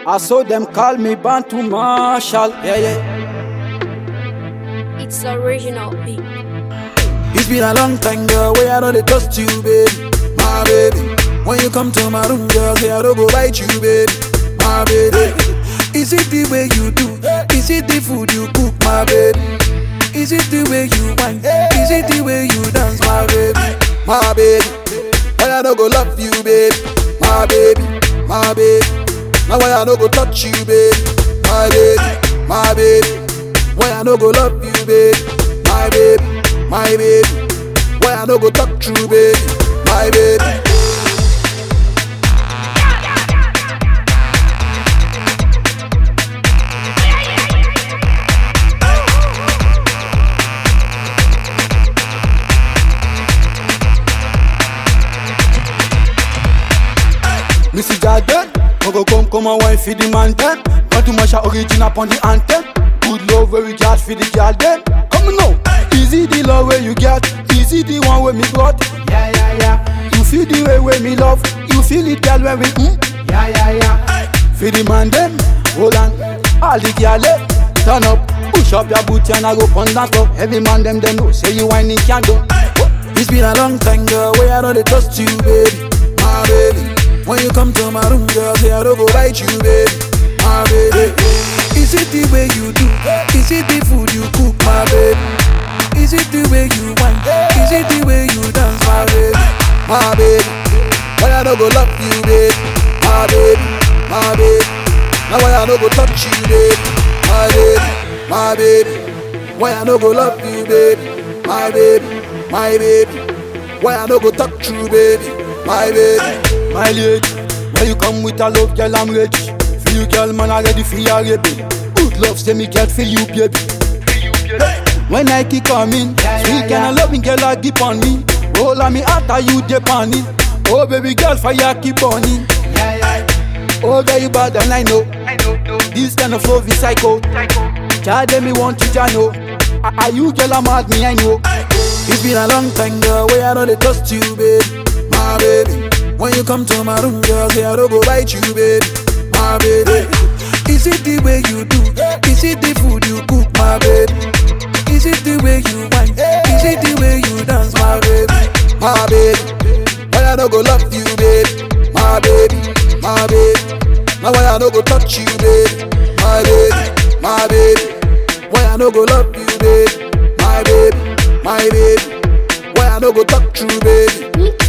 I saw them call me Bantu Marshall. Yeah, yeah. It's original beat. It's been a long time, girl, where I know they trust you, baby. My baby. When you come to my room, girl, say I don't go bite you, baby. My baby. Is it the way you do? Is it the food you cook, my baby? Is it the way you whine? Is it the way you dance, my baby? My baby. Why I don't go love you, baby? My baby, my baby. Now why I don't go touch you, baby? My baby, my baby. Why I don't go love you, baby? My baby, my baby. Why I don't go talk true, baby? My baby. Missy Garden, go come and wine for the man then. Want to mash a original upon the anthem. Good love where we got for the girl then. Come now, easy the love where you get, easy the one where me got. Yeah, yeah, yeah. You feel the way where me love, you feel it girl where we Yeah, yeah, yeah. For the man then, hold on, all the girl turn up, push up your booty and I go on that up. Every man them know, say you whining can't do. It's been a long time, girl, where I know they trust you, baby. My baby. When you come to my room, girl, say I don't go bite you, baby. My baby. Is it the way you do? Is it the food you cook, my baby? Is it the way you whine? Is it the way you dance, my baby? My baby. Why I don't go love you, baby? My baby, my baby. Now why I don't go touch you, baby? My baby, my baby. Why I don't go love you, baby? My baby, my baby. Why I don't go talk true, baby? My baby. My lady, when you come with a love, girl, I'm ready. For you, girl, man, I'm ready for your baby. Good love, say me get for you, baby. When I keep coming, sweet kind of loving, girl, I keep on me. Roll on me after you dip on it. Oh, baby girl, fire keep on it. Oh, girl, you bad and I know. This kind of love is psycho. Child, me want you to know. Are you, girl, I'm mad, me, I know. It's been a long time, girl, where I know they trust you, baby. My baby. When you come to my room, girl, say I don't go bite you, baby. My baby. Is it the way you do? Is it the food you cook, my baby? Is it the way you whine? Is it the way you dance, my baby? My baby. Why I don't go love you, baby? My baby, my baby. Now why I don't go touch you, baby? My baby, my baby. Why I don't go love you, baby? My baby, my baby. Why I don't go talk true, baby?